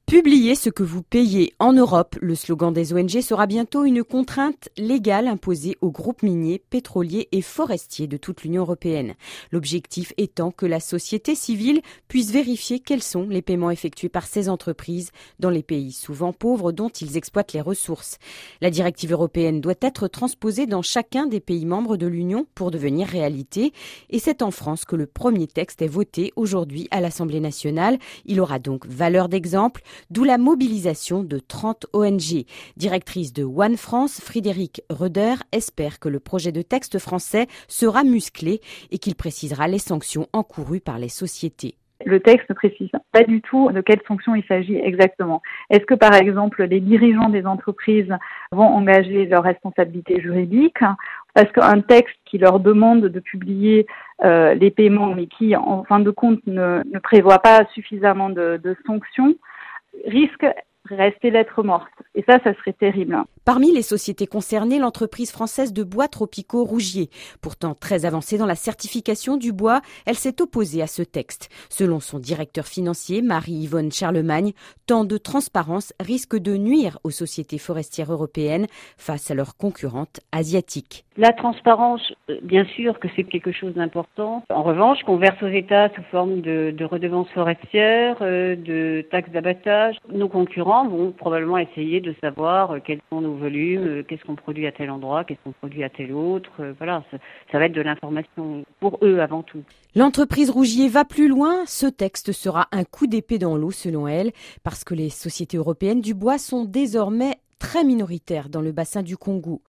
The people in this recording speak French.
Publiez ce que vous payez en Europe. Le slogan des ONG sera bientôt une contrainte légale imposée aux groupes miniers, pétroliers et forestiers de toute l'Union européenne. L'objectif étant que la société civile puisse vérifier quels sont les paiements effectués par ces entreprises dans les pays souvent pauvres dont ils exploitent les ressources. La directive européenne doit être transposée dans chacun des pays membres de l'Union pour devenir réalité. Et c'est en France que le premier texte est voté aujourd'hui à l'Assemblée nationale. Il aura donc valeur d'exemple. D'où la mobilisation de 30 ONG. Directrice de One France, Frédérique Röder espère que le projet de texte français sera musclé et qu'il précisera les sanctions encourues par les sociétés. Le texte ne précise pas du tout de quelles sanctions il s'agit exactement. Est-ce que, par exemple, les dirigeants des entreprises vont engager leur responsabilité juridique? Parce qu'un texte qui leur demande de publier les paiements, mais qui, en fin de compte, ne prévoit pas suffisamment de sanctions, risque de rester lettre morte. Et ça serait terrible. Parmi les sociétés concernées, l'entreprise française de bois Tropico Rougier. Pourtant très avancée dans la certification du bois, elle s'est opposée à ce texte. Selon son directeur financier, Marie-Yvonne Charlemagne, tant de transparence risque de nuire aux sociétés forestières européennes face à leurs concurrentes asiatiques. La transparence, bien sûr que c'est quelque chose d'important. En revanche, qu'on verse aux États sous forme de redevances forestières, de taxes d'abattage, nos concurrents vont probablement essayer de savoir quels sont nos volumes, qu'est-ce qu'on produit à tel endroit, qu'est-ce qu'on produit à tel autre. Voilà, ça va être de l'information pour eux avant tout. L'entreprise Rougier va plus loin. Ce texte sera un coup d'épée dans l'eau selon elle, parce que les sociétés européennes du bois sont désormais très minoritaires dans le bassin du Congo.